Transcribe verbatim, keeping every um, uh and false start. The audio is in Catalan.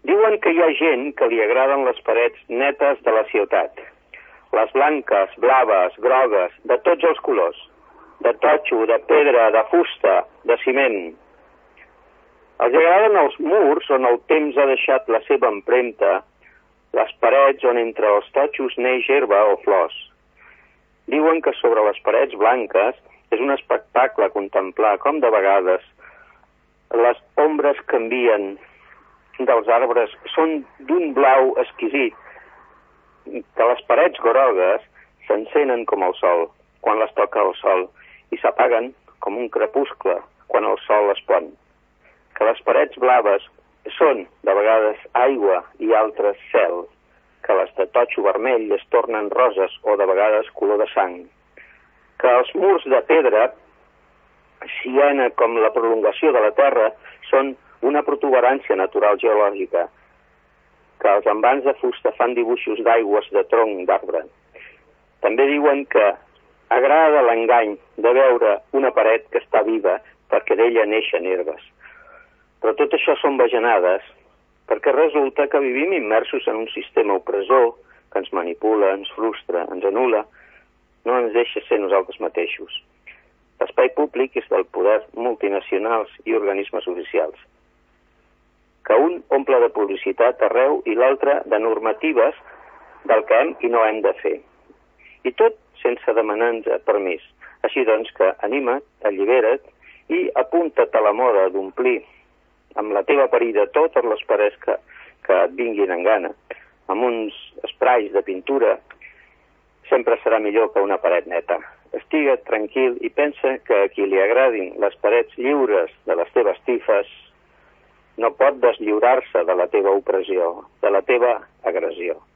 Diuen que hi ha gent que li agraden les parets netes de la ciutat. Les blanques, blaves, grogues, de tots els colors. De totxo, de pedra, de fusta, de ciment. Els agraden els murs on el temps ha deixat la seva empremta, les parets on entre els totxos neix herba o flors. Diuen que sobre les parets blanques és un espectacle contemplar com de vegades les ombres canvien dels arbres, són d'un blau exquisit, que les parets grogues s'encenen com el sol quan les toca el sol i s'apaguen com un crepuscle quan el sol es pon. Que les parets blaves són de vegades aigua i altres cel, que les de totxo vermell es tornen roses o de vegades color de sang. Que els murs de pedra, siena com la prolongació de la terra, són una protuberància natural geològica, que els envans de fusta fan dibuixos d'aigües de tronc d'arbre. També diuen que agrada l'engany de veure una paret que està viva perquè d'ella neixen herbes. Però tot això són bajanades, perquè resulta que vivim immersos en un sistema opressor que ens manipula, ens frustra, ens anul·la, no ens deixa ser nosaltres mateixos. L'espai públic és del poder multinacionals i organismes oficials, que un omple de publicitat arreu i l'altre de normatives del que hem i no hem de fer. I tot sense demanar-nos permís. Així doncs que anima't, allibera't i apunta't a la moda d'omplir amb la teva parida totes les parets que, que et vinguin en gana. Amb uns esprais de pintura sempre serà millor que una paret neta. Estigue't tranquil i pensa que a qui li agradin les parets lliures de les teves tifes no pot deslliurar-se de la teva opressió, de la teva agressió.